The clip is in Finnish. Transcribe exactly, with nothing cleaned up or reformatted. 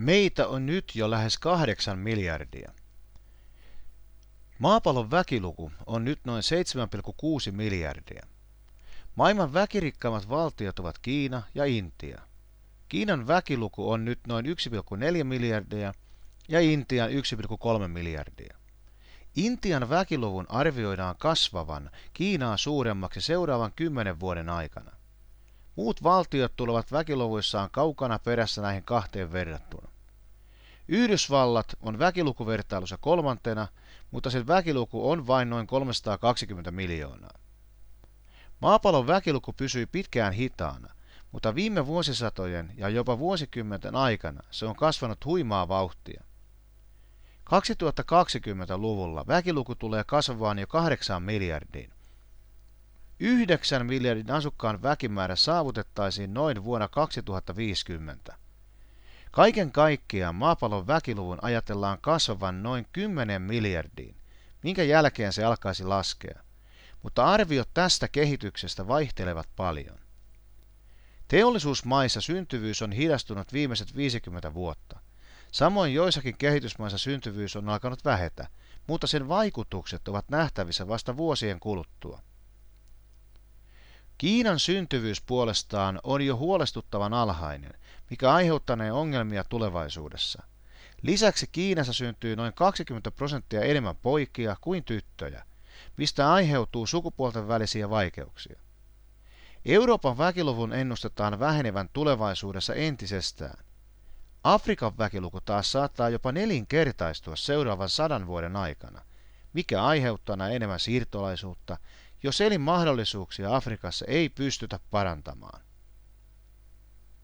Meitä on nyt jo lähes kahdeksan miljardia. Maapallon väkiluku on nyt noin seitsemän pilkku kuusi miljardia. Maailman väkirikkaimmat valtiot ovat Kiina ja Intia. Kiinan väkiluku on nyt noin yksi pilkku neljä miljardia ja Intian yksi pilkku kolme miljardia. Intian väkiluvun arvioidaan kasvavan Kiinaa suuremmaksi seuraavan kymmenen vuoden aikana. Muut valtiot tulevat väkiluvuissaan kaukana perässä näihin kahteen verrattuna. Yhdysvallat on väkilukuvertailussa kolmantena, mutta sen väkiluku on vain noin kolmesataakaksikymmentä miljoonaa. Maapallon väkiluku pysyi pitkään hitaana, mutta viime vuosisatojen ja jopa vuosikymmenten aikana se on kasvanut huimaa vauhtia. kaksituhattakaksikymmentäluvulla väkiluku tulee kasvamaan jo kahdeksaan miljardiin. Yhdeksän miljardin asukkaan väkimäärä saavutettaisiin noin vuonna kaksituhattaviisikymmentä. Kaiken kaikkiaan maapallon väkiluvun ajatellaan kasvavan noin kymmeneen miljardiin, minkä jälkeen se alkaisi laskea, mutta arviot tästä kehityksestä vaihtelevat paljon. Teollisuusmaissa syntyvyys on hidastunut viimeiset viisikymmentä vuotta. Samoin joissakin kehitysmaissa syntyvyys on alkanut vähetä, mutta sen vaikutukset ovat nähtävissä vasta vuosien kuluttua. Kiinan syntyvyys puolestaan on jo huolestuttavan alhainen, mikä aiheuttanee ongelmia tulevaisuudessa. Lisäksi Kiinassa syntyy noin kaksikymmentä prosenttia enemmän poikia kuin tyttöjä, mistä aiheutuu sukupuolten välisiä vaikeuksia. Euroopan väkiluvun ennustetaan vähenevän tulevaisuudessa entisestään. Afrikan väkiluku taas saattaa jopa nelinkertaistua seuraavan sadan vuoden aikana, mikä aiheuttaa enemmän siirtolaisuutta, jos elinmahdollisuuksia Afrikassa ei pystytä parantamaan.